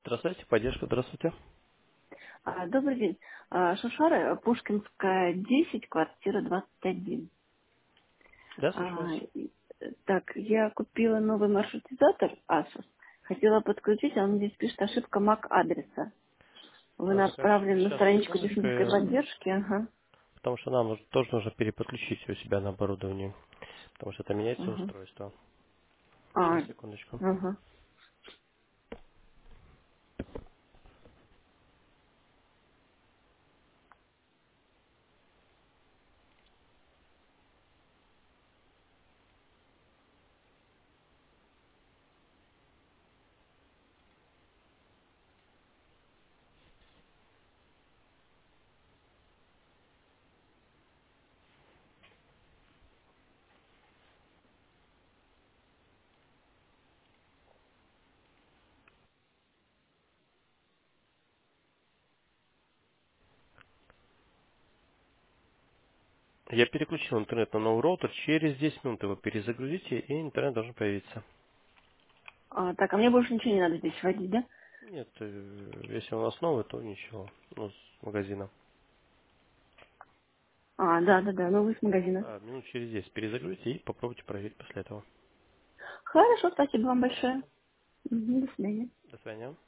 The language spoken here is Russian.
Здравствуйте, поддержка, здравствуйте. Добрый день. Шушара, Пушкинская, 10, квартира 21. Да, слушаю А, вас. и, Так, я купила новый маршрутизатор Asus. Хотела подключить, а он здесь пишет ошибка MAC адреса. Вы Скажите, направлены на сейчас, страничку секундочку, технической поддержки. Ага. потому что нам тоже нужно переподключить у себя на оборудование, потому что это меняется Ага. устройство. А, Сейчас, секундочку. ага. Я переключил интернет на новый роутер, через 10 минут его перезагрузите, и интернет должен появиться. Так, а мне больше ничего не надо здесь вводить, да? Нет, если у нас новый, то ничего, ну, с магазина. Да, новый с магазина. Да, минут через 10 перезагрузите и попробуйте проверить после этого. Хорошо, спасибо вам большое. Пожалуйста. До свидания. До свидания.